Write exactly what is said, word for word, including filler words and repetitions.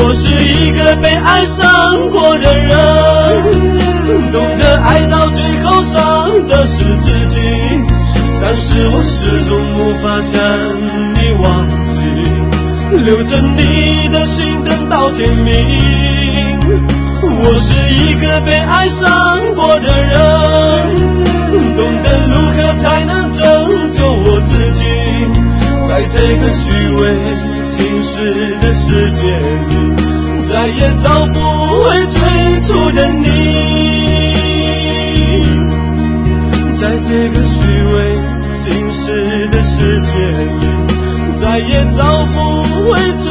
我是一个被爱上过的人，懂得爱到最后伤的是自己，但是我始终无法将你忘记，留着你的心等到天明。我是一个被爱上过的人，懂得如何才能拯救我自己，在这个虚伪侵蚀的世界里，再也找不回最初的你，在这个虚伪侵蚀的世界里，再也找不回